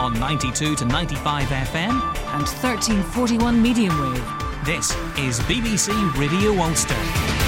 on 92 to 95 FM and 1341 medium wave. This is BBC Radio Ulster.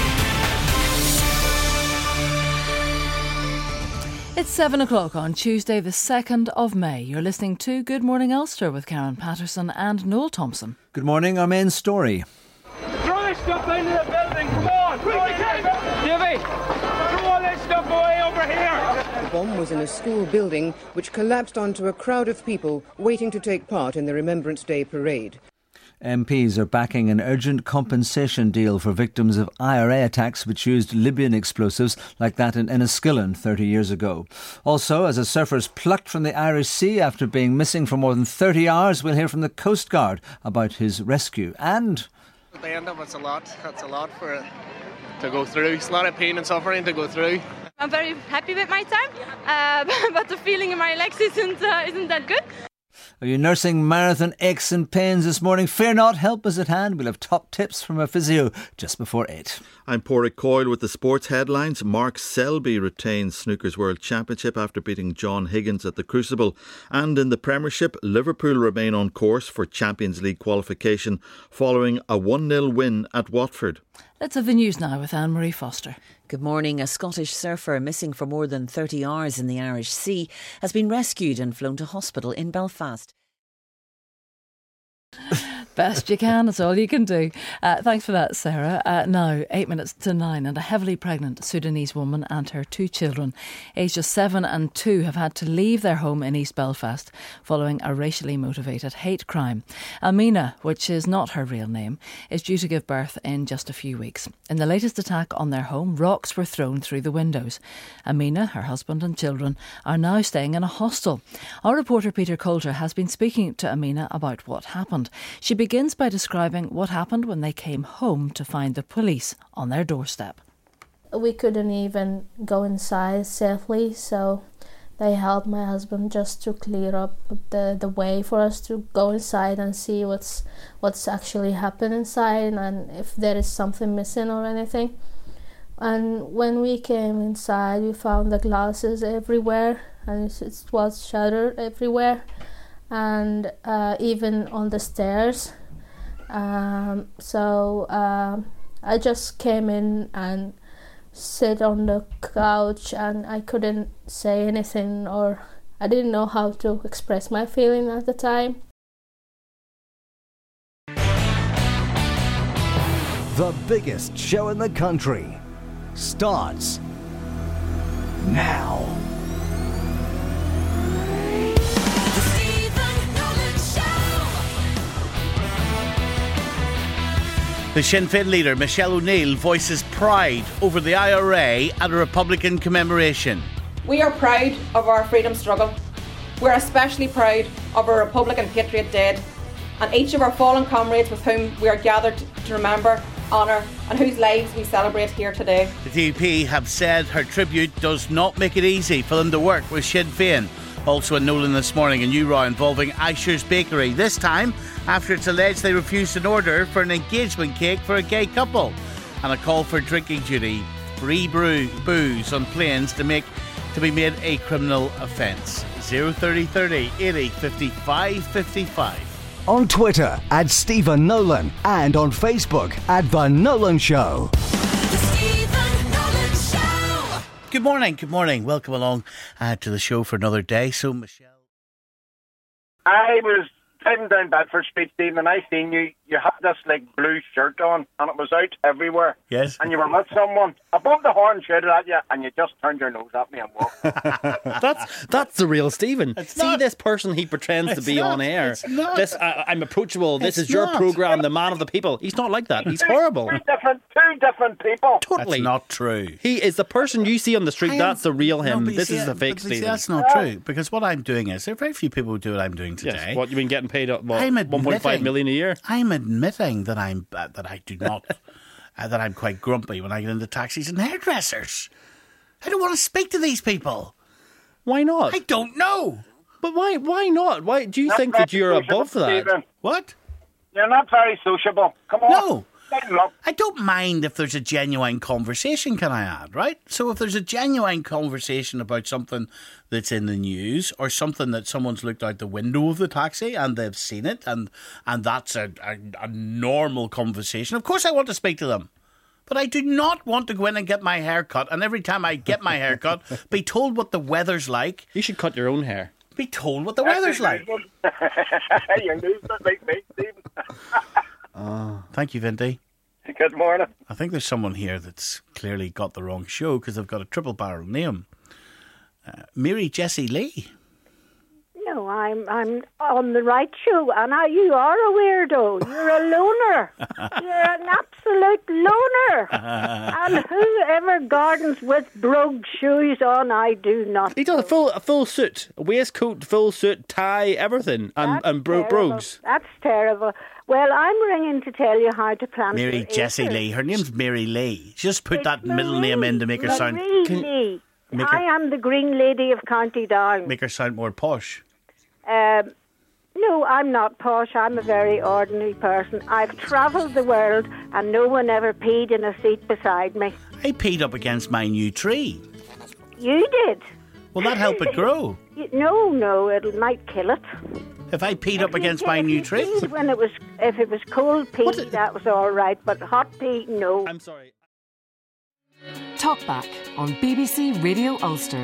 It's 7 o'clock on Tuesday the 2nd of May. You're listening to Good Morning Ulster with Karen Patterson and Noel Thompson. Good morning, our main story. Throw this stuff into the building, come on! Davy, throw all this stuff away over here! The bomb was in a school building which collapsed onto a crowd of people waiting to take part in the Remembrance Day parade. MPs are backing an urgent compensation deal for victims of IRA attacks which used Libyan explosives like that in Enniskillen 30 years ago. Also, as a surfer is plucked from the Irish Sea after being missing for more than 30 hours, we'll hear from the Coast Guard about his rescue. And at the end of it's a lot. That's a lot for it to go through. It's a lot of pain and suffering to go through. I'm very happy with my time, but the feeling in my legs isn't that good. Are you nursing marathon aches and pains this morning? Fear not, help is at hand. We'll have top tips from a physio just before 8. I'm Porrick Coyle with the sports headlines. Mark Selby retains Snooker's World Championship after beating John Higgins at the Crucible. And in the Premiership, Liverpool remain on course for Champions League qualification following a 1-0 win at Watford. Let's have the news now with Anne-Marie Foster. Good morning. A Scottish surfer missing for more than 30 hours in the Irish Sea has been rescued and flown to hospital in Belfast. Best you can, that's all you can do. Thanks for that, Sarah. Now, 8 minutes to 9, and a heavily pregnant Sudanese woman and her 2 children, ages 7 and 2, have had to leave their home in East Belfast following a racially motivated hate crime. Amina, which is not her real name, is due to give birth in just a few weeks. In the latest attack on their home, rocks were thrown through the windows. Amina, her husband and children are now staying in a hostel. Our reporter Peter Coulter has been speaking to Amina about what happened. She begins by describing what happened when they came home to find the police on their doorstep. We couldn't even go inside safely, so they helped my husband just to clear up the way for us to go inside and see what's actually happened inside and if there is something missing or anything. And when we came inside, we found the glasses everywhere and it was shattered everywhere, and even on the stairs. So I just came in and sit on the couch, and I couldn't say anything, or I didn't know how to express my feeling at the time. The biggest show in the country starts now. The Sinn Féin leader, Michelle O'Neill, voices pride over the IRA at a Republican commemoration. We are proud of our freedom struggle. We're especially proud of our Republican patriot dead and each of our fallen comrades with whom we are gathered to remember, honour and whose lives we celebrate here today. The DUP have said her tribute does not make it easy for them to work with Sinn Féin. Also in Nolan this morning, a new row involving Aisher's Bakery, this time after it's alleged they refused an order for an engagement cake for a gay couple, and a call for drinking duty, free booze on planes to be made a criminal offence. 03030 80 55 55. On Twitter at Stephen Nolan and on Facebook at The Nolan Show. Good morning. Welcome along to the show for another day. So, Michelle, I was driving down Bedford Street, Stephen, and I seen you. You had this blue shirt on, and it was out everywhere. Yes. And you were with someone. Above the horn shouted at you, and you just turned your nose at me and walked. That's the real Stephen. See this person he pretends to be on air. It's not. This I'm approachable. This is your programme, the man of the people. He's not like that. He's horrible. Two different people. Totally. That's not true. He is the person you see on the street. That's the real him. This is the fake Stephen. That's not true, because what I'm doing is, there are very few people who do what I'm doing today. Yes. What, you've been getting paid 1.5 million a year? I'm admitting that I do not that I'm quite grumpy when I get into taxis and hairdressers. I don't want to speak to these people. Why not? I don't know. But why not? Why do you think that you're above that? What? You're not very sociable. Come on. No. I don't mind if there's a genuine conversation, can I add, right? So if there's a genuine conversation about something that's in the news or something that someone's looked out the window of the taxi and they've seen it and that's a normal conversation, of course I want to speak to them. But I do not want to go in and get my hair cut, and every time I get my hair cut, be told what the weather's like. You should cut your own hair. Be told what the weather's like. You're losing it like me, Stephen. Thank you, Vinty. Good morning. I think there's someone here that's clearly got the wrong show because they've got a triple barrel name. Mary Jessie Lee. No, I'm on the right show, and you are a weirdo. You're a loner. You're an absolute loner. And whoever gardens with brogue shoes on, I do not. He does a full suit, a waistcoat, full suit, tie, everything, and brogues. That's terrible. Well, I'm ringing to tell you how to plan. Mary Jessie Lee. Her name's Mary Lee. She just put that middle name in to make her sound. Lee. I am the Green Lady of County Down. Make her sound more posh. No, I'm not posh. I'm a very ordinary person. I've travelled the world and no one ever peed in a seat beside me. I peed up against my new tree. You did? Will that help it grow? No, it might kill it. If I peed up against my new tree? If it was cold pee, that was all right, but hot pee, no. I'm sorry. Talkback on BBC Radio Ulster.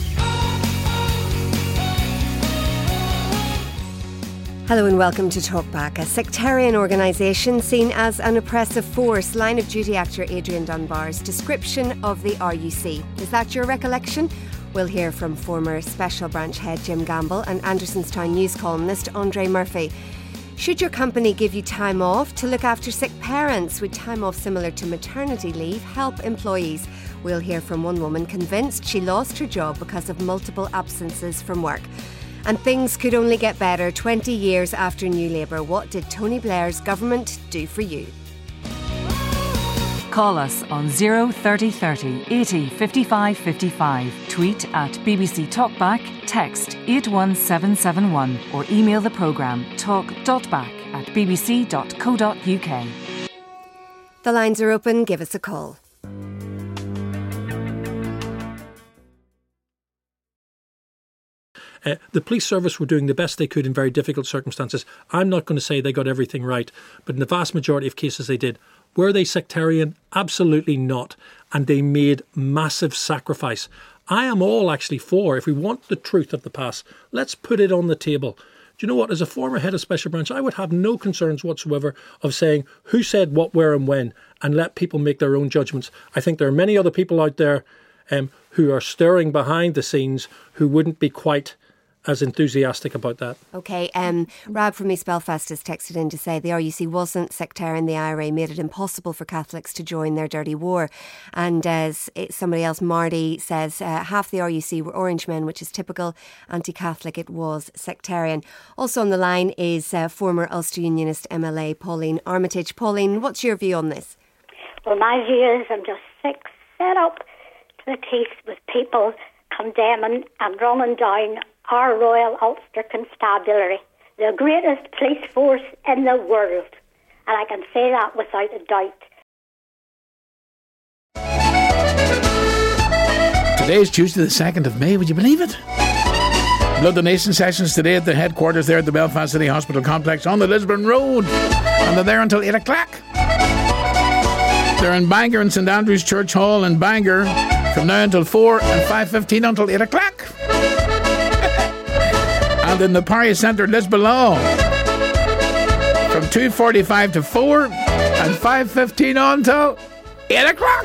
Hello and welcome to Talkback. A sectarian organisation seen as an oppressive force. Line of Duty actor Adrian Dunbar's description of the RUC. Is that your recollection? We'll hear from former Special Branch Head Jim Gamble and Andersonstown News columnist Andre Murphy. Should your company give you time off to look after sick parents? Would time off similar to maternity leave help employees? We'll hear from one woman convinced she lost her job because of multiple absences from work. And things could only get better 20 years after New Labour. What did Tony Blair's government do for you? Call us on 03030 80 55 55. Tweet at BBC Talkback, text 81771 or email the programme talk.back@bbc.co.uk. The lines are open. Give us a call. The police service were doing the best they could in very difficult circumstances. I'm not going to say they got everything right, but in the vast majority of cases they did. Were they sectarian? Absolutely not. And they made massive sacrifice. I am all actually for, if we want the truth of the past, let's put it on the table. Do you know what? As a former head of Special Branch, I would have no concerns whatsoever of saying who said what, where and when, and let people make their own judgments. I think there are many other people out there who are stirring behind the scenes who wouldn't be quite as enthusiastic about that. OK, Rab from East Belfast has texted in to say the RUC wasn't sectarian. The IRA made it impossible for Catholics to join their dirty war. And as somebody else, Marty, says half the RUC were Orange men, which is typical anti-Catholic. It was sectarian. Also on the line is former Ulster Unionist MLA Pauline Armitage. Pauline, what's your view on this? Well, my view is I'm just sick, fed up to the teeth with people condemning and running down our Royal Ulster Constabulary, the greatest police force in the world. And I can say that without a doubt. Today is Tuesday the 2nd of May, would you believe it? Blood donation sessions today at the headquarters there at the Belfast City Hospital Complex on the Lisburn Road. And they're there until 8 o'clock. They're in Bangor and St Andrew's Church Hall in Bangor from now until 4 and 5:15 until 8 o'clock. And in the Parry Centre, Lisbon from 2:45 to 4 and 5:15 on till 8 o'clock.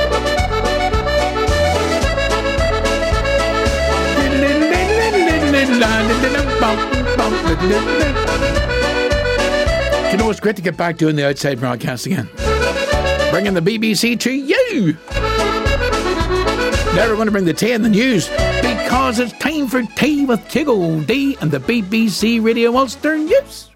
You know, it's great to get back doing the outside broadcast again. Bringing the BBC to you. Now we're going to bring the tea and the news because it's time for Tea with Tiggle D and the BBC Radio Ulster News.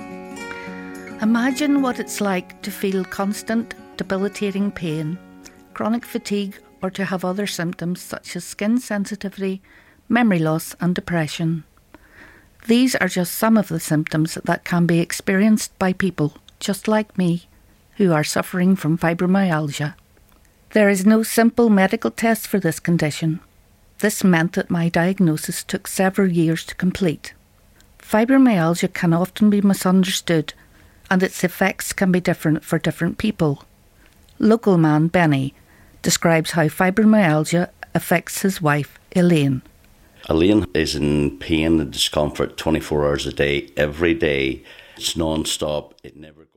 Imagine what it's like to feel constant, debilitating pain, chronic fatigue, or to have other symptoms such as skin sensitivity, memory loss and depression. These are just some of the symptoms that can be experienced by people just like me who are suffering from fibromyalgia. There is no simple medical test for this condition. This meant that my diagnosis took several years to complete. Fibromyalgia can often be misunderstood, and its effects can be different for different people. Local man Benny describes how fibromyalgia affects his wife Elaine. Elaine is in pain and discomfort 24 hours a day, every day. It's non-stop. It never goes.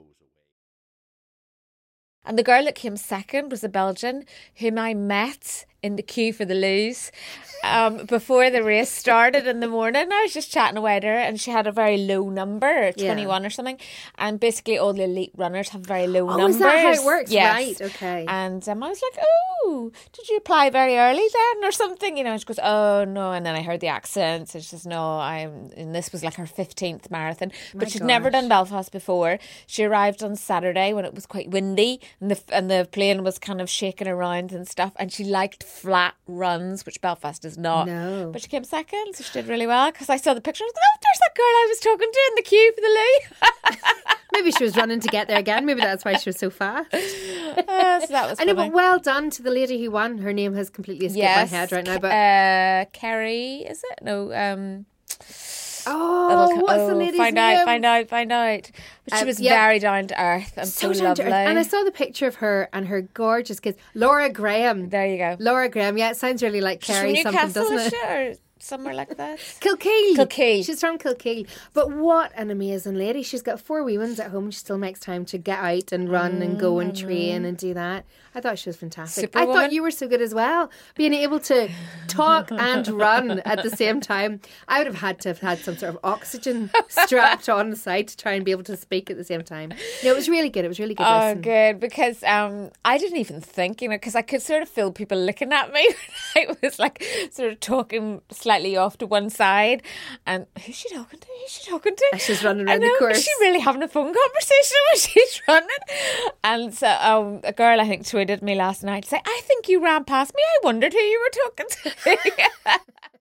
And the girl that came second was a Belgian whom I met in the queue for the Lose before the race started in the morning. I was just chatting away to her and she had a very low number, 21 or something. And basically all the elite runners have very low numbers. Is that how it works? Yes. Right, okay. And I was like, oh, did you apply very early then or something? You know, and she goes, oh no. And then I heard the accent and she says, no, and this was like her 15th marathon. But she'd never done Belfast before. She arrived on Saturday when it was quite windy and the plane was kind of shaking around and stuff. And she liked flat runs, which Belfast is not. No. But she came second, so she did really well because I saw the picture. I was like, oh, there's that girl I was talking to in the queue for the Loo. Maybe she was running to get there again. Maybe that's why she was so fast. So that was I know, but well done to the lady who won. Her name has completely escaped my head right now. But Kerry, is it? No. What's the lady's name? Find out. But she was very down to earth and so lovely. And I saw the picture of her and her gorgeous kids. Laura Graham. There you go. Laura Graham. Yeah, it sounds really like Kerry something, doesn't it? Or somewhere like that. Kilkeel. She's from Kilkeel. But what an amazing lady. She's got 4 wee ones at home. She still makes time to get out and run and go and train and do that. I thought she was fantastic. I thought you were so good as well, being able to talk and run at the same time. I would have had to have had some sort of oxygen strapped on the side to try and be able to speak at the same time. No, it was really good. It was really good. Oh, good, because I didn't even think, because I could sort of feel people looking at me when I was like sort of talking slightly off to one side, and who's she talking to? She's running around the course. Is she really having a phone conversation when she's running? And so a girl, I think, tweeted me last night to say, I think you ran past me. I wondered who you were talking to.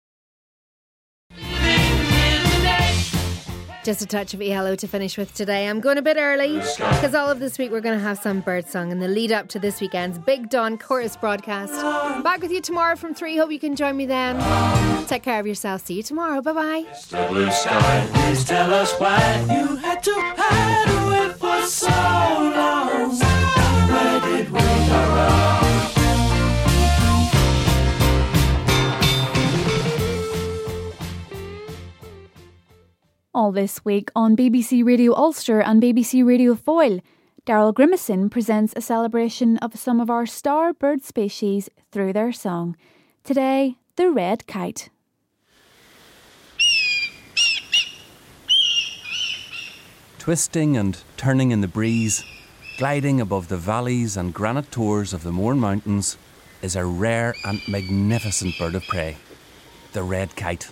Just a touch of ELO to finish with today. I'm going a bit early because all of this week we're going to have some birdsong in the lead up to this weekend's Big Dawn Chorus broadcast. Back with you tomorrow from 3. Hope you can join me then. Take care of yourself. See you tomorrow. Bye bye. Mr. Blue Sky, please tell us why you had to hide away for so long. Where did we go wrong? All this week on BBC Radio Ulster and BBC Radio Foyle, Daryl Grimison presents a celebration of some of our star bird species through their song. Today, the red kite. Twisting and turning in the breeze, gliding above the valleys and granite tors of the Mourne Mountains, is a rare and magnificent bird of prey, the red kite.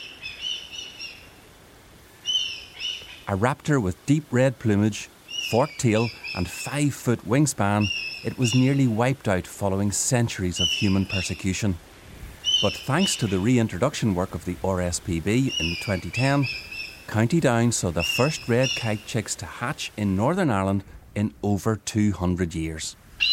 A raptor with deep red plumage, forked tail and 5-foot wingspan, it was nearly wiped out following centuries of human persecution. But thanks to the reintroduction work of the RSPB in 2010, County Down saw the first red kite chicks to hatch in Northern Ireland in over 200 years.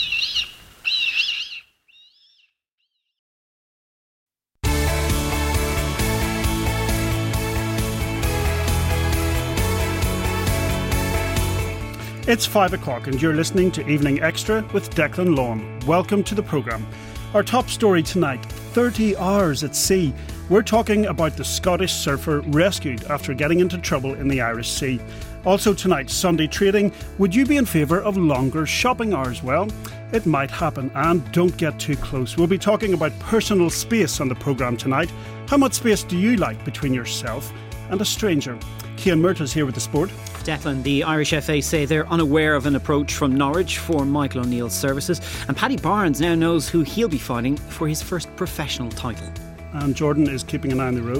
It's 5 o'clock and you're listening to Evening Extra with Declan Lawn. Welcome to the programme. Our top story tonight, 30 hours at sea. We're talking about the Scottish surfer rescued after getting into trouble in the Irish Sea. Also tonight, Sunday trading. Would you be in favour of longer shopping hours? Well, it might happen, and don't get too close. We'll be talking about personal space on the programme tonight. How much space do you like between yourself and a stranger? Cian Murtagh here with the sport. Declan, the Irish FA say they're unaware of an approach from Norwich for Michael O'Neill's services, and Paddy Barnes now knows who he'll be fighting for his first professional title. And Jordan is keeping an eye on the roads.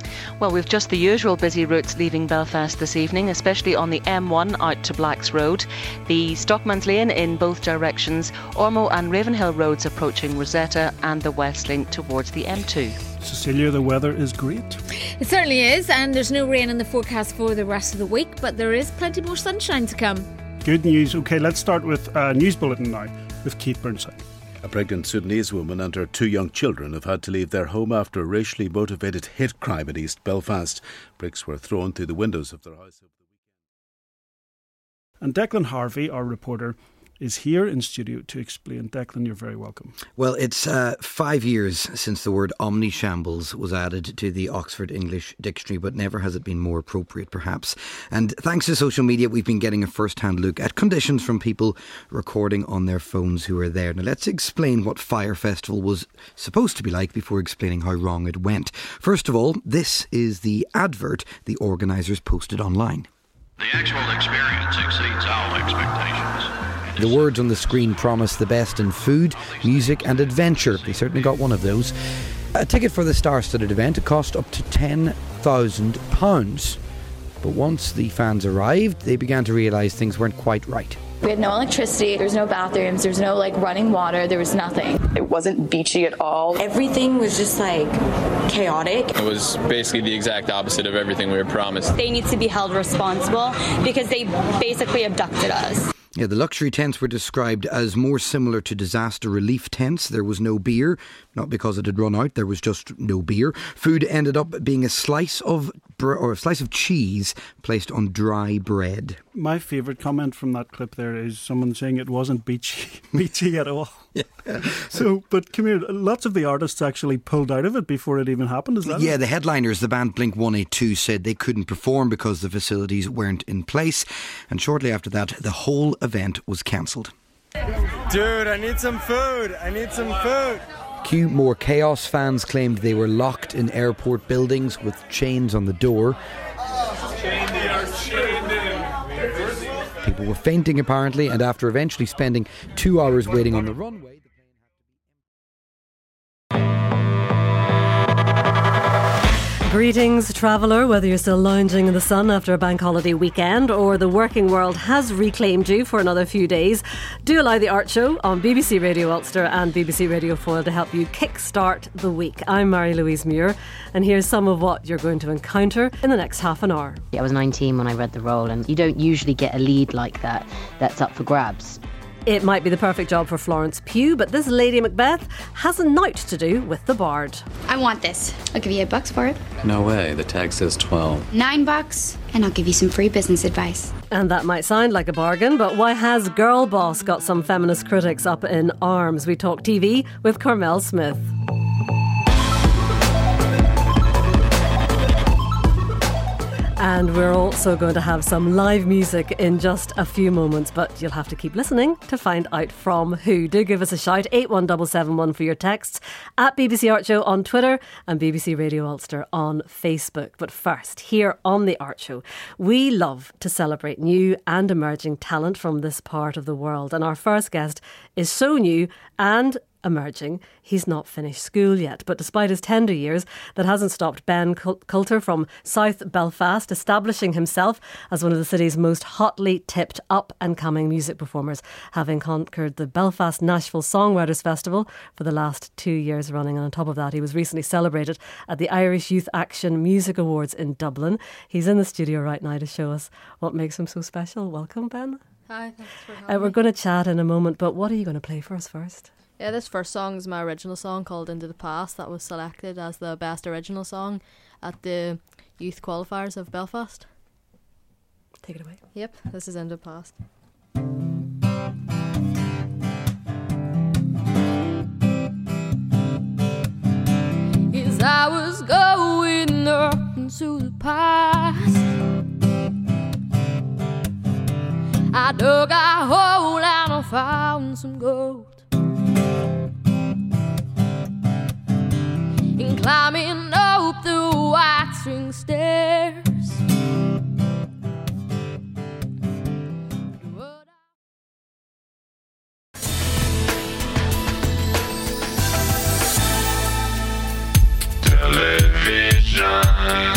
Well, we've just the usual busy routes leaving Belfast this evening, especially on the M1 out to Blacks Road, the Stockman's Lane in both directions, Ormeau and Ravenhill roads approaching Rosetta, and the West Link towards the M2. Cecilia, the weather is great. It certainly is, and there's no rain in the forecast for the rest of the week, but there is plenty more sunshine to come. Good news. OK, let's start with a news bulletin now with Keith Burnside. A pregnant Sudanese woman and her 2 young children have had to leave their home after a racially motivated hate crime in East Belfast. Bricks were thrown through the windows of their house over the weekend. And Declan Harvey, our reporter, is here in studio to explain. Declan, you're very welcome. Well, it's 5 years since the word omnishambles was added to the Oxford English Dictionary, but never has it been more appropriate, perhaps. And thanks to social media, we've been getting a first-hand look at conditions from people recording on their phones who are there. Now, let's explain what Fire Festival was supposed to be like before explaining how wrong it went. First of all, this is the advert the organisers posted online. The actual experience exceeds all expectations. The words on the screen promise the best in food, music and adventure. They certainly got one of those. A ticket for the star-studded event cost up to £10,000. But once the fans arrived, they began to realise things weren't quite right. We had no electricity, there was no bathrooms, there was no running water, there was nothing. It wasn't beachy at all. Everything was just chaotic. It was basically the exact opposite of everything we were promised. They need to be held responsible because they basically abducted us. Yeah, the luxury tents were described as more similar to disaster relief tents. There was no beer, not because it had run out, there was just no beer. Food ended up being a slice of cheese placed on dry bread. My favourite comment from that clip there is someone saying it wasn't beachy at all. Yeah. So, but come here, lots of the artists actually pulled out of it before it even happened, is that Yeah, it? the headliners, the band Blink-182, said they couldn't perform because the facilities weren't in place. And shortly after that, the whole event was cancelled. Dude, I need some food. Cue more chaos. Fans claimed they were locked in airport buildings with chains on the door. People were fainting apparently, and after eventually spending 2 hours waiting on the runway... Greetings, traveller, whether you're still lounging in the sun after a bank holiday weekend or the working world has reclaimed you for another few days. Do allow the Art Show on BBC Radio Ulster and BBC Radio Foyle to help you kickstart the week. I'm Mary-Louise Muir, and here's some of what you're going to encounter in the next half an hour. I was 19 when I read the role, and you don't usually get a lead like that that's up for grabs. It might be the perfect job for Florence Pugh, but this Lady Macbeth has a night to do with the Bard. I want this. I'll give you $8 for it. No way, the tag says 12. $9, and I'll give you some free business advice. And that might sound like a bargain, but why has Girl Boss got some feminist critics up in arms? We talk TV with Carmel Smith. And we're also going to have some live music in just a few moments, but you'll have to keep listening to find out from who. Do give us a shout, 81771 for your texts, at BBC Art Show on Twitter and BBC Radio Ulster on Facebook. But first, here on The Art Show, we love to celebrate new and emerging talent from this part of the world. And our first guest is so new and emerging. He's not finished school yet, but despite his tender years, that hasn't stopped Ben Coulter from South Belfast establishing himself as one of the city's most hotly tipped up-and-coming music performers, having conquered the Belfast Nashville Songwriters Festival for the last 2 years running. And on top of that, he was recently celebrated at the Irish Youth Action Music Awards in Dublin. He's in the studio right now to show us what makes him so special. Welcome, Ben. Hi, thanks for having me. We're going to chat in a moment, but what are you going to play for us first? Yeah, this first song is my original song called Into the Past that was selected as the best original song at the youth qualifiers of Belfast. Take it away. Yep, this is Into the Past. As I was going up into the past, I dug a hole and I found some gold. And climbing up the white string stairs, television.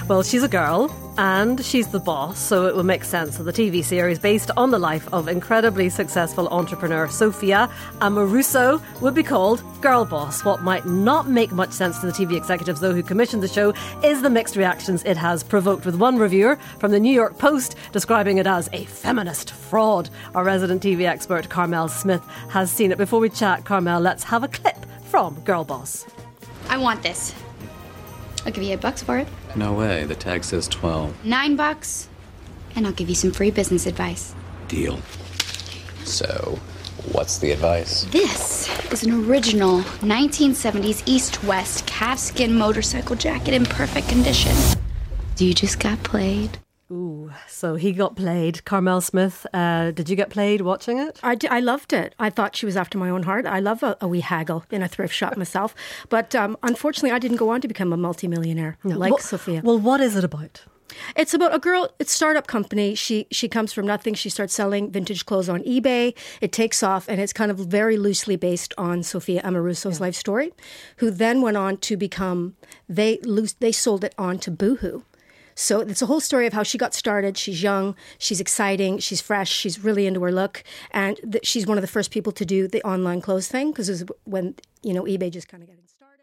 Well, she's a girl and she's the boss, so it will make sense that the TV series based on the life of incredibly successful entrepreneur Sophia Amoruso would be called Girl Boss. What might not make much sense to the TV executives, though, who commissioned the show, is the mixed reactions it has provoked, with one reviewer from the New York Post describing it as a feminist fraud. Our resident TV expert Carmel Smith has seen it. Before we chat, Carmel, let's have a clip from Girl Boss. I want this. I'll give you $8 for it. No way. The tag says 12. $9. And I'll give you some free business advice. Deal. So, what's the advice? This is an original 1970s East-West calfskin motorcycle jacket in perfect condition. You just got played. Ooh, so he got played. Carmel Smith, did you get played watching it? I loved it. I thought she was after my own heart. I love a wee haggle in a thrift shop myself. But unfortunately, I didn't go on to become a multimillionaire like Sophia. Well, what is it about? It's about a girl, it's a startup company. She comes from nothing. She starts selling vintage clothes on eBay. It takes off, and it's kind of very loosely based on Sophia Amoruso's life story, who then went on to become, they sold it on to Boohoo. So it's a whole story of how she got started. She's young, she's exciting, she's fresh, she's really into her look. And she's one of the first people to do the online clothes thing, because it was when, eBay just kind of getting started.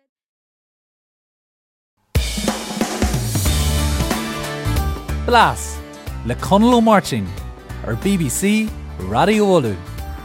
Blas, Le Conal Marching, or BBC Radio Olu.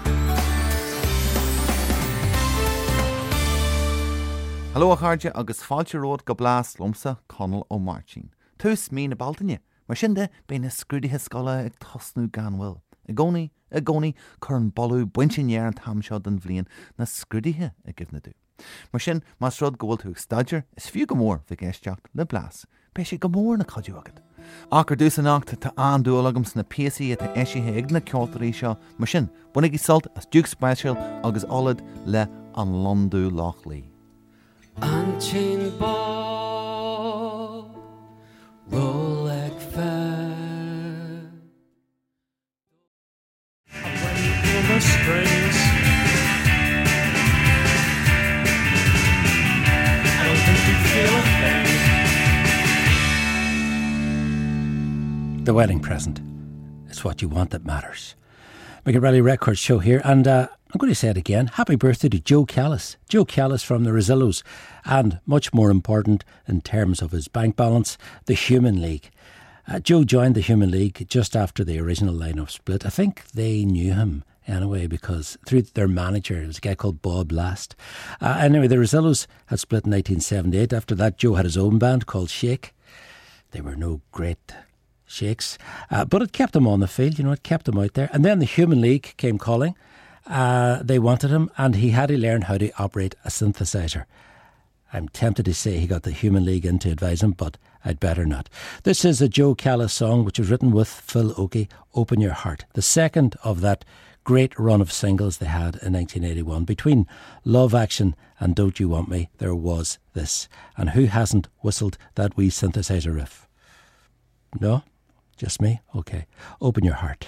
Hello, Acharja, agus fáilte ród go blas lomsa Conal ó Marching. Tús mí na baltaine, mar sinnde bé na scrúdaithe scola ag tosnú ganhfuil. I gcónaí chur an bolú buinte near an tamseo den bhliain na scrúdaithe a gibhna dú. Mar sin, más rud go bhfuil tú staidir, is fiú go mór bhí géisteacht le blas. Bé sé go mór na codú agad. Achar dús an acht tá andúil agams na píosaí a tá eisithe ag na ceoltarí seo, mar sin, bunig í sult as Duke Special agus olad le an Londú Loch Lee. Unchained ball, roll like fire. When you pull the strings, I don't think you feel a thing. The wedding present. It's what you want that matters. Mick Rally Records show here, and I'm going to say it again. Happy birthday to Joe Callis. Joe Callis from the Rosillos, and much more important in terms of his bank balance, the Human League. Joe joined the Human League just after the original line-up split. I think they knew him anyway, because through their manager, it was a guy called Bob Last. Anyway, the Rosillos had split in 1978. After that, Joe had his own band called Shake. They were no great shakes, but it kept him on the field, it kept him out there. And then the Human League came calling. They wanted him, and he had to learn how to operate a synthesizer. I'm tempted to say he got the Human League in to advise him, but I'd better not. This is a Joe Callis song which was written with Phil Oakey, Open Your Heart, the second of that great run of singles they had in 1981. Between Love Action and Don't You Want Me, there was this. And who hasn't whistled that wee synthesizer riff? No? Just me? Okay. Open Your Heart.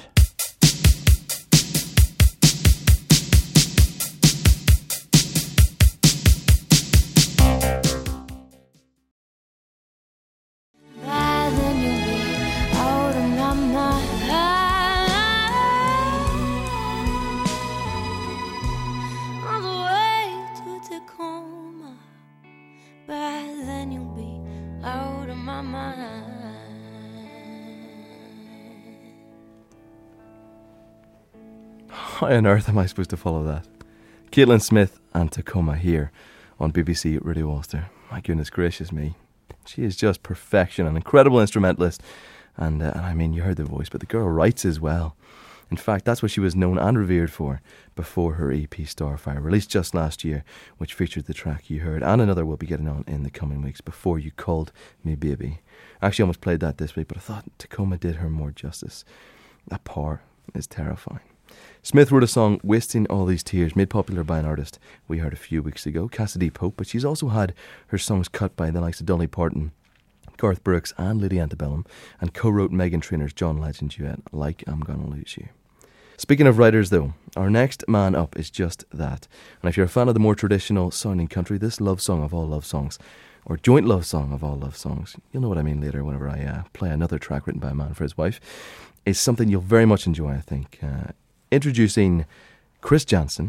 How on earth am I supposed to follow that? Caitlin Smith and Tacoma here on BBC Radio Ulster. My goodness gracious me. She is just perfection, an incredible instrumentalist. And I mean, you heard the voice, but the girl writes as well. In fact, that's what she was known and revered for before her EP Starfire, released just last year, which featured the track you heard, and another we'll be getting on in the coming weeks, Before You Called Me Baby. I actually almost played that this week, but I thought Tacoma did her more justice. That power is terrifying. Smith wrote a song, Wasting All These Tears, made popular by an artist we heard a few weeks ago, Cassidy Pope, but she's also had her songs cut by the likes of Dolly Parton, Garth Brooks and Lady Antebellum, and co-wrote Meghan Trainor's John Legend duet, Like I'm Gonna Lose You. Speaking of writers though, our next man up is just that. And if you're a fan of the more traditional sounding country, this love song of all love songs or joint love song of all love songs, you'll know what I mean later whenever I play another track written by a man for his wife, is something you'll very much enjoy, I think. Introducing Chris Janson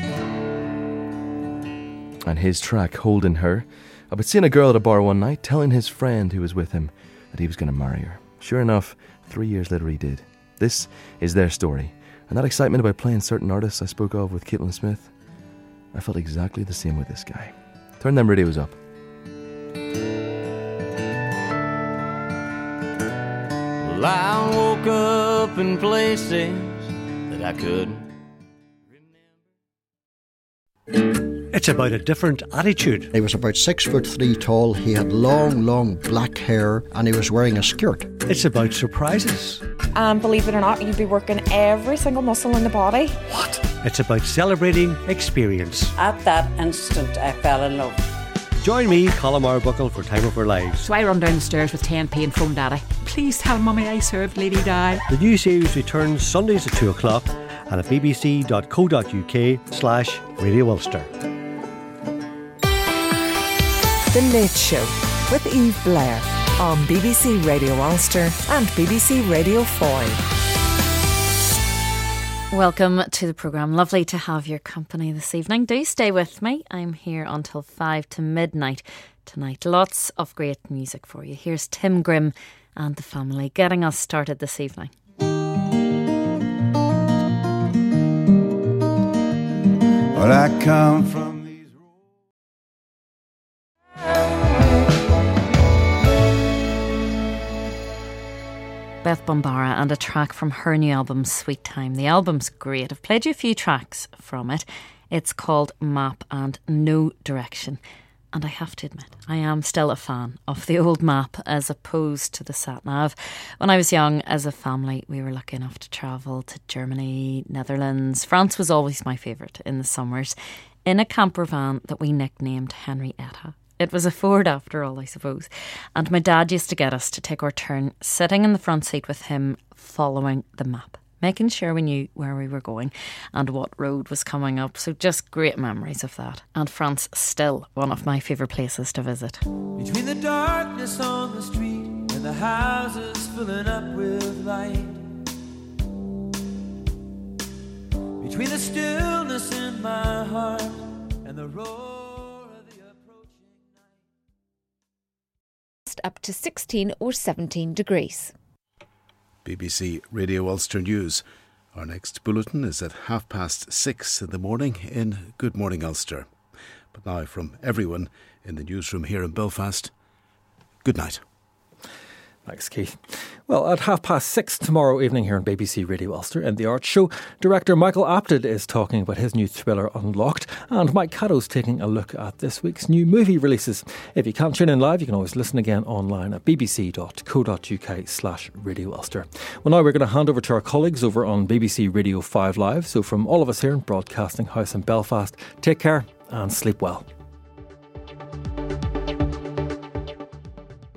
and his track Holding Her about seeing a girl at a bar one night, telling his friend who was with him that he was going to marry her. Sure enough, 3 years later he did. This is their story. And that excitement about playing certain artists I spoke of with Caitlin Smith, I felt exactly the same with this guy. Turn them radios up. Well, I woke up in places that I couldn't. It's about a different attitude. He was about 6'3" tall. He had long black hair and he was wearing a skirt. It's about surprises. And believe it or not, you'd be working every single muscle in the body. What? It's about celebrating experience. At that instant, I fell in love. Join me, Colm Arbuckle, for Time of Our Lives. So I run down the stairs with 10p and phone Daddy. Please tell Mummy I served Lady Di. The new series returns Sundays at 2 o'clock and at bbc.co.uk/Radio Ulster. The Late Show with Eve Blair on BBC Radio Ulster and BBC Radio 4. Welcome to the programme. Lovely to have your company this evening. Do stay with me. I'm here until 5 to midnight tonight. Lots of great music for you. Here's Tim Grimm and the Family getting us started this evening. Well, I come from Beth Bombara and a track from her new album Sweet Time. The album's great. I've played you a few tracks from it. It's called Map and No Direction. And I have to admit, I am still a fan of the old map as opposed to the sat-nav. When I was young, as a family, we were lucky enough to travel to Germany, Netherlands. France was always my favourite in the summers, in a camper van that we nicknamed Henrietta. It was a Ford after all, I suppose. And my dad used to get us to take our turn sitting in the front seat with him, following the map, making sure we knew where we were going and what road was coming up. So just great memories of that. And France, still one of my favourite places to visit. between the darkness on the street and the houses filling up with light, between the stillness in my heart and the roar. Up to 16 or 17 degrees. BBC Radio Ulster News. Our next bulletin is at 6:30 in the morning in Good Morning Ulster. But now from everyone in the newsroom here in Belfast, good night. Thanks, Keith. Well, at 6:30 tomorrow evening here on BBC Radio Ulster and The Arts Show, director Michael Apted is talking about his new thriller Unlocked, and Mike Caddo's taking a look at this week's new movie releases. If you can't tune in live, you can always listen again online at bbc.co.uk/Radio Ulster. Well, now we're going to hand over to our colleagues over on BBC Radio 5 Live. So from all of us here in Broadcasting House in Belfast, take care and sleep well.